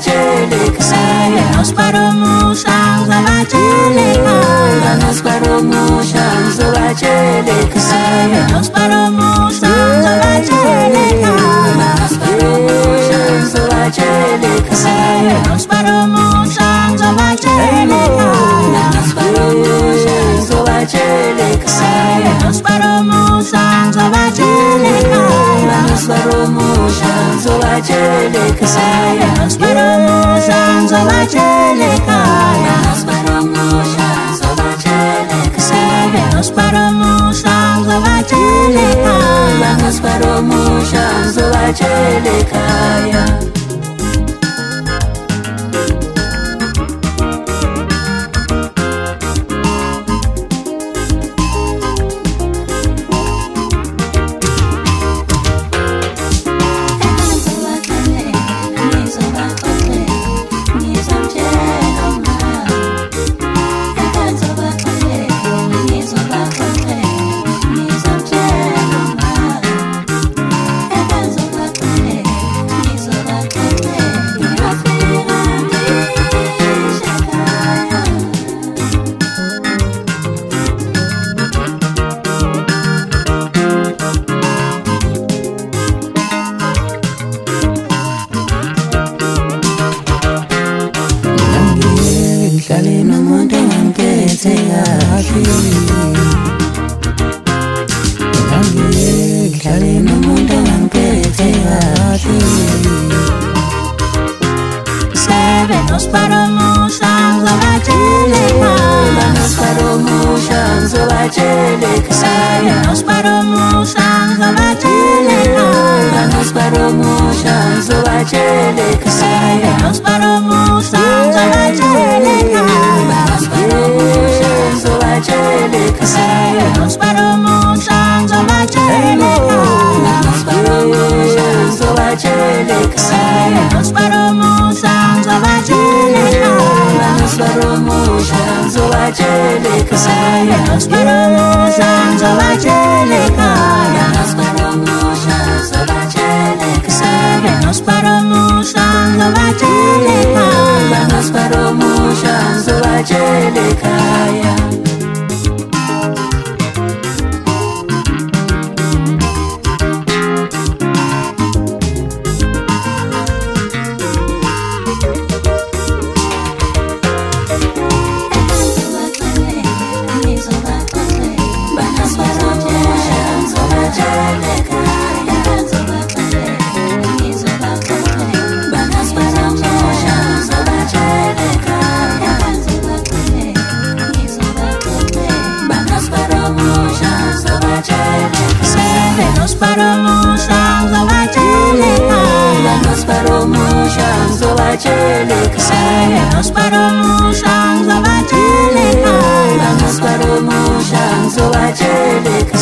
ngizobatshela ekhaya Nosparomusha ngizobatshela ekhaya Nosparomusha ngizobatshela ekhaya Nosparomusha ngizobatshela ekhaya Nosparomusha ngizobatshela ekhaya Nosparomusha ngizobatshela ekhaya Nosparomusha ngizobatshela ekhaya Nosparomusha ngizobatshela ekhaya Nosparomusha ngizobatshela ekhaya Nosparomusha ngizobatshela ekhaya Nosparomusha ngizobatshela ekhaya Nosparomusha ngizobatshela ekhaya Nosparomusha ngizobatshela ekhaya Ngihlale nomuntu ongangiphethe kahle Ngihlale nomuntu ongangiphethe kahle Sebe nosparomusha ngizobatshela ekhaya Nosparomusha ngizobatshela ekhaya Nosparomusha ngizobatshela ekhaya Nosparomusha ngizobatshela ekhaya Nosparomusha ngizobatshela ekhaya Nosparomusha ngizobatshela ekhaya Nosparomusha ngizobatshela ekhaya Nosparomusha ngizobatshela ekhaya Nosparomusha ngizobatshela ekhaya Nosparomusha ngizobatshela ekhaya Nosparomusha ngizobatshela ekhaya Nosparomusha ngizobatshela ekhaya Nosparomusha ngizobatshela ekhaya Nosparomusha ngizobatshela ekhaya Nosparomusha ngizobatshela ekhaya Nosparomusha ngizobatshela ekhaya Nosparomusha ngizobatshela ekhaya Nosparomusha ngizobatshela ekhaya